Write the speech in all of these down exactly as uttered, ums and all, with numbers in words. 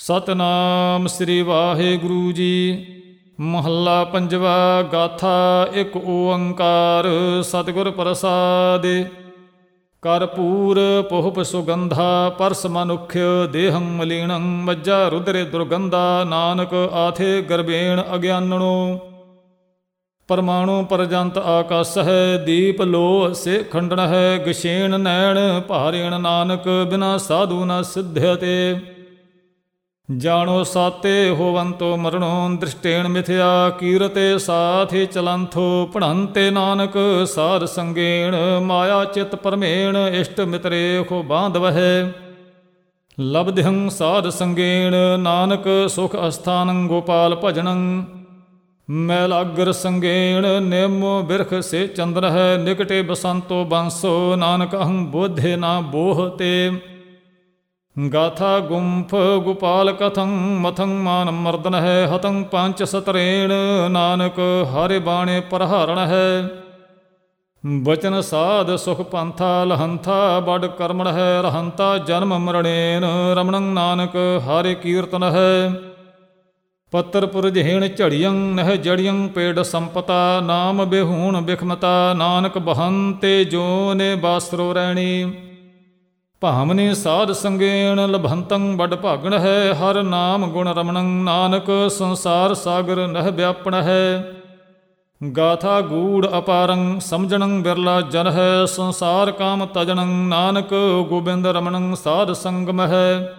ਸਤਨਾਮ ਸ੍ਰੀ ਵਾਹਿਗੁਰੂ ਜੀ। ਮਹੱਲਾ ਪੰਜਵਾ। ਗਾਥਾ ਇੱਕ ਓੰਕਾਰ ਸਤਿਗੁਰ ਪ੍ਰਸਾਦਿ। ਕਰਪੂਰ ਪੁਹਪ ਸੁਗੰਧਾ ਪਰਸ ਮਨੁਖ ਦੇਹੰ ਮਲੀਣੰ ਮੱਜਾ ਰੁਦਰੇ ਦੁਰਗੰਧਾ ਨਾਨਕ ਆਥੇ ਗਰਬੇਣ ਅਗਿਆਨਣੋ। ਪਰਮਾਣੂ ਪਰਜੰਤ ਆਕਾਸ ਹੈ ਦੀਪ ਲੋਹ ਸੇ ਖੰਡਨ ਹੈ ਗਸ਼ੇਣ ਨੈਣ ਭਾਰੇਣ ਨਾਨਕ ਬਿਨਾ ਸਾਧੂ ਨ ਸਿਧਯਤੇ। ਜਾਣੋ ਸਾਤੇ ਹੋਵੰਤੋ ਮਰਣੋ ਦ੍ਰਿਸ਼ਟੇਣ ਮਿਥਿਆ ਕੀਰਤੇ ਸਾਥੀ ਚਲੰਥੋ ਪੜ੍ਹੰਤੇ ਨਾਨਕ ਸਾਧ ਸੰਗੇਣ ਮਾਇਆ ਚਿਤ ਪਰਮੇਣ ਇਸ਼ਟ ਮਿਤਰੇ ਖੋ ਬਾਂਧਵਹਿ। ਲਬਧਿੰ ਸਾਧ ਸੰਗੇਣ ਨਾਨਕ ਸੁਖ ਅਸਥਾਨੰ ਗੋਪਾਲ ਭਜਨੰ ਮੈਲਾਗਰ ਸੰਗੇਣ ਨਿਮੋ ਬਿਰਖ ਸੇ ਚੰਦਰ ਹੈ ਨਿਕਟੇ ਬਸੰਤੋ ਬੰਸੋ ਨਾਨਕ ਅਹੰ ਬੋਧੇ ਨਾ ਬੋਹਤੇ। ਗਾਥਾ ਗੁੰਫ ਗੋਪਾਲ ਕਥੰ ਮਥੰ ਮਾਨ ਮਰਦਨ ਹੈ ਹਤੰ ਪੰਚ ਸਤਰੇਣ ਨਾਨਕ ਹਰਿ ਬਾਣੇ ਪ੍ਰਹਰਣ ਹੈ। ਬਚਨ ਸਾਧ ਸੁਖ ਪੰਥਾ ਲਹੰਥਾ ਬੜ ਕਰਮਣ ਹੈ ਰਹੰਤਾ ਜਨਮ ਮਰਣੇਨ ਰਮਣੰ ਨਾਨਕ ਹਰਿ ਕੀਰਤਨ ਹੈ। ਪੱਤਰ ਪੁਰਜਹੇਣ ਝੜੀਅੰ ਨਹਿ ਜੜੀਅੰ ਪੇੜ ਸੰਪਤਾ ਨਾਮ ਬਿਹੂਣ ਬਿਖਮਤਾ ਨਾਨਕ ਬਹੰਤੇ ਜੋ ਨੇ ਬਾਸਰੋ ਰਹਿਣੀ। ਭਾਮਨੀ ਸਾਧ ਸੰਗੇਣ ਲਭੰਤੰ ਵੱਡ ਭਾਗਣ ਹੈ ਹਰ ਨਾਮ ਗੁਣ ਰਮਣੰ ਨਾਨਕ ਸੰਸਾਰ ਸਾਗਰ ਨਹਿ ਵਿਆਪਣ ਹੈ। ਗਾਥਾ ਗੂੜ ਅਪਾਰੰ ਸਮਝਣੰ ਬਿਰਲਾ ਜਨ ਹੈ ਸੰਸਾਰ ਕਾਮ ਤਜਣੰ ਨਾਨਕ ਗੋਬਿੰਦ ਰਮਣੰ ਸਾਧ ਸੰਗਮ ਹੈ।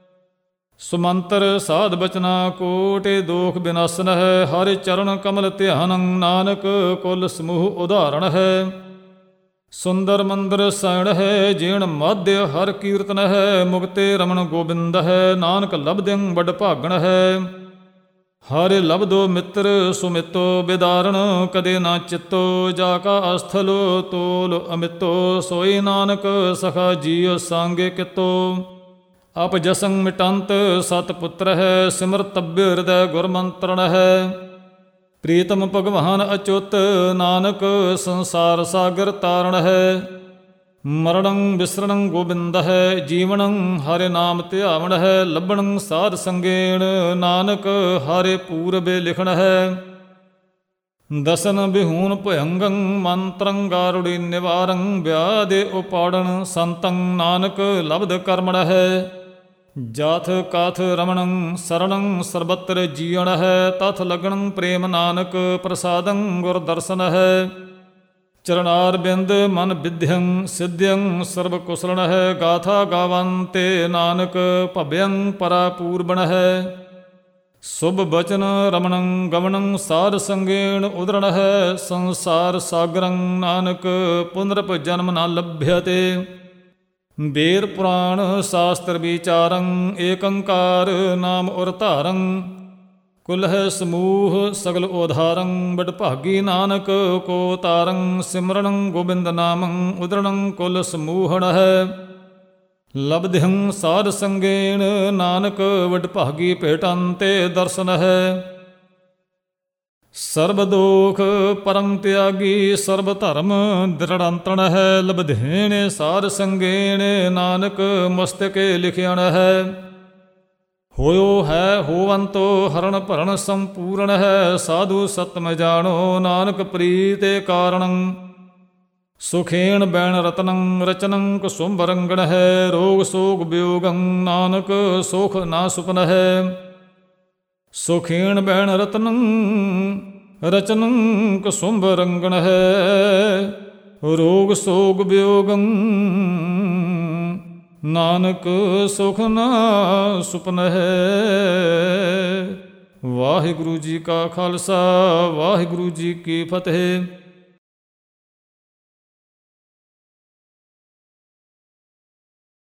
ਸੁਮੰਤਰ ਸਾਧ ਬਚਨਾ ਕੋਟਿ ਦੋਖ ਬਿਨਾਸਨ ਹੈ ਹਰਿ ਚਰਨ ਕਮਲ ਧਿਆਨੰ ਨਾਨਕ ਕੁਲ ਸਮੂਹ ਉਦਾਹਰਣ ਹੈ। ਸੁੰਦਰ ਮੰਦਰ ਸੈਣ ਹੈ ਜੀਣ ਮਾਧਿ ਹਰ ਕੀਰਤਨ ਹੈ ਮੁਕਤੇ ਰਮਣ ਗੋਬਿੰਦ ਹੈ ਨਾਨਕ ਲਬਧਿੰ ਵੱਡ ਭਾਗਣ ਹੈ। ਹਰਿ ਲਬਧੋ ਮਿੱਤਰ ਸੁਮਿਤੋ ਬਿਦਾਰਣ ਕਦੇ ਨਾ ਚਿੱਤੋ ਜਾ ਕਾ ਅਸਥਲੋ ਤੋਲ ਅਮਿਤੋ ਸੋਈ ਨਾਨਕ ਸਖਾ ਜੀਉ ਸਾਂਗੇ ਕਿਤੋ। ਅਪ ਜਸੰ ਮਿਟੰਤ ਸਤ ਪੁੱਤਰ ਹੈ ਸਿਮਰਤਬਿ ਹਿਰਦੈ ਗੁਰਮੰਤਰਣ ਹੈ। ਪ੍ਰੀਤਮ ਭਗਵਾਨ ਅਚੁੱਤ ਨਾਨਕ ਸੰਸਾਰ ਸਾਗਰ ਤਾਰਣ ਹੈ। ਮਰਣੰ ਬਿਸਰਣੰ ਗੋਬਿੰਦ ਹੈ ਜੀਵਨੰ ਹਰਿ ਨਾਮ ਧਿਆਵਣ ਹੈ। ਲੱਭਣੰ ਸਾਧ ਸੰਗੇਣ ਨਾਨਕ ਹਰਿ ਪੂਰਬੇ ਲਿਖਣ ਹੈ। ਦਸਨ ਬਿਹੂਨ ਭਯੰਗੰ ਮੰਤਰੰ ਗਾਰੁੜੀ ਨਿਵਾਰੰ ਵਿਆਦੇ ਉਪਾੜਨ ਸੰਤੰ ਨਾਨਕ ਲਬਧ ਕਰਮਣ ਹੈ। ਜਾਥ ਕਾਥ ਰਮਣੰ ਸਰਣੰ ਸਰਬਤਰ ਜੀਅਣ ਹੈ ਤਥ ਲਗਣੰ ਪ੍ਰੇਮ ਨਾਨਕ ਪ੍ਰਸਾਦੰ ਗੁਰ ਦਰਸ਼ਨ ਹੈ। ਚਰਨਾਰ ਬਿੰਦ ਮਨ ਵਿਧਿਅੰ ਸਿਧਿਅੰ ਸਰਬ ਕੁਸਲਣ ਹੈ। ਗਾਥਾ ਗਾਵੰਤੇ ਨਾਨਕ ਭਵਯੰ ਪਰਾ ਪੂਰਬਣ ਹੈ। ਸੁਭ ਬਚਨ ਰਮਣੰ ਗਵਣੰ ਸਾਧ ਸੰਗੇਣ ਉਦਰਣ ਹੈ। ਸੰਸਾਰ ਸਾਗਰੰ ਨਾਨਕ ਪੁਨਰਪ ਜਨਮ ਨਾ ਲਭਯਤੇ। ਵੇਦ ਪੁਰਾਣ ਸ਼ਾਸਤਰ ਵਿਚਾਰੰ ਏਕੰਕਾਰ ਨਾਮ ਉਰ ਧਾਰੰ ਕੁਲਹਿ ਸਮੂਹ ਸਗਲ ਉਧਾਰੰ ਬਡ ਭਾਗੀ ਨਾਨਕ ਕੋ ਤਾਰੰ। ਸਿਮਰਣੰ ਗੋਬਿੰਦ ਨਾਮੰ ਉਦਰਣੰ ਕੁਲ ਸਮੂਹਣ ਹੈ। ਲਬਧਿੰ ਸਾਧ ਸੰਗੇਣ ਨਾਨਕ ਵਡ ਭਾਗੀ ਭੇਟੰਤੇ ਦਰਸ਼ਨ ਹੈ। ਸਰਬ ਦੋਖ ਪਰਮ ਤਿਆਗੀ ਸਰਬ ਧਰਮ ਦ੍ਰਿੜੰਤਣ ਹੈ। ਲਬਧੇਣ ਸਾਧ ਸੰਗੇਣ ਨਾਨਕ ਮਸਤਕੇ ਲਿਖਿਆਣ ਹੈ। ਹੋਇਓ ਹੈ ਹੋਵੰਤੋ ਹਰਨ ਭਰਨ ਸੰਪੂਰਨ ਹੈ। ਸਾਧੂ ਸਤਮ ਜਾਣੋ ਨਾਨਕ ਪ੍ਰੀਤੇ ਕਾਰਣੰ। ਸੁਖੇਣ ਬੈਣ ਰਤਨੰ ਰਚਨੰ ਕੁਸੁੰਭ ਰੰਗਣ ਹੈ। ਰੋਗ ਸੋਗ ਵਿਯੋਗੰ ਨਾਨਕ ਸੁਖ ਨਾ ਸੁਪਨ ਹੈ। ਸੁਖੇਣ ਬੈਣ ਰਤਨੰ ਰਚਨੰ ਕੁਸੁੰਭ ਰੰਗਣ ਹੈ। ਰੋਗ ਸੋਗ ਵਿਯੋਗੰ ਨਾਨਕ ਸੁਖ ਨਾ ਸੁਪਨ ਹੈ। ਵਾਹਿਗੁਰੂ ਜੀ ਕਾ ਖਾਲਸਾ ਵਾਹਿਗੁਰੂ ਜੀ ਕੀ ਫਤਿਹ।